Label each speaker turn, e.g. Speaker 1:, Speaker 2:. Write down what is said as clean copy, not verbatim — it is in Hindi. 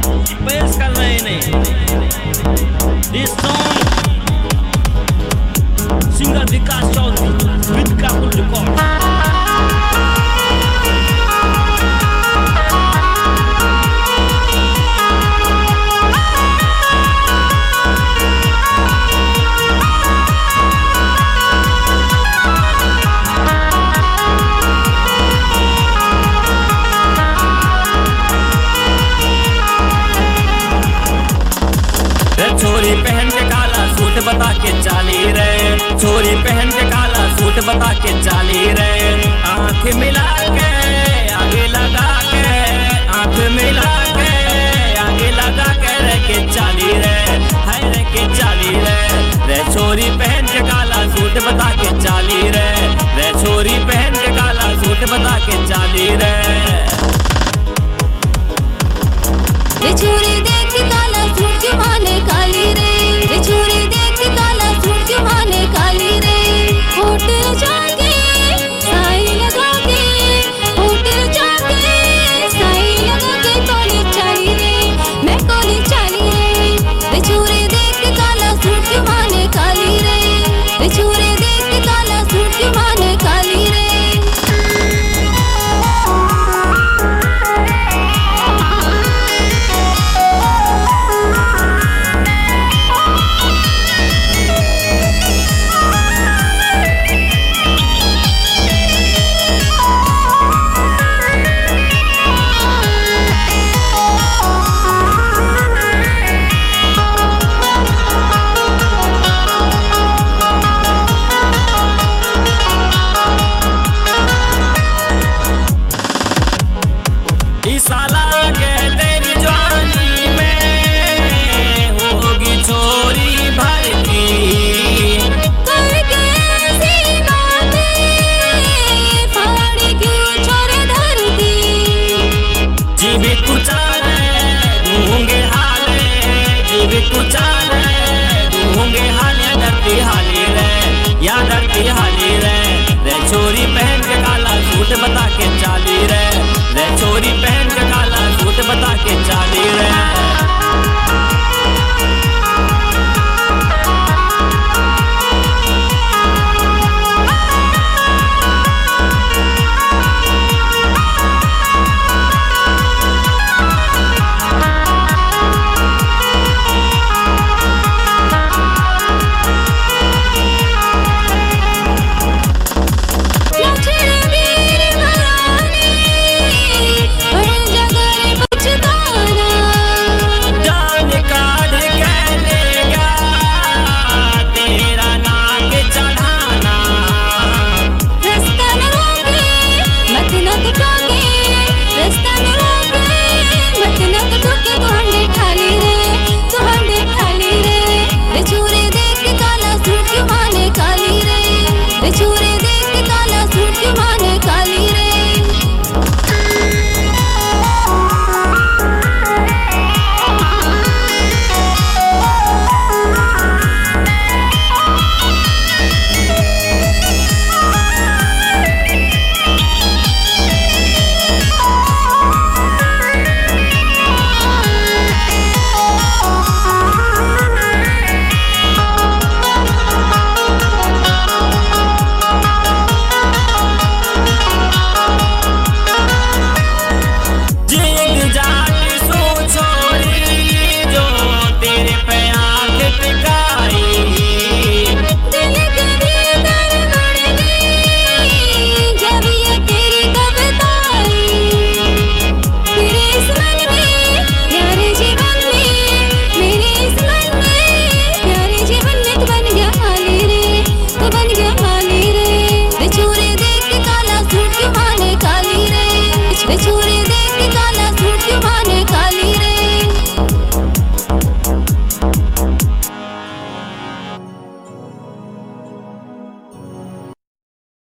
Speaker 1: पेश कर रहे हैं this song singer Vikas Chaudhary with Kapur record. छोरी पहन के काला सूट बता के चाली रे, छोरी पहन के काला सूट बता के चाली रे, आंख मिला के आगे लगा के, आंख मिला के आगे लगा के रे के चाली रे, है रे के चाली रे छोरी पहन के काला सूट बता के चाली रे छोरी पहन के काला सूट बता के चाली रे।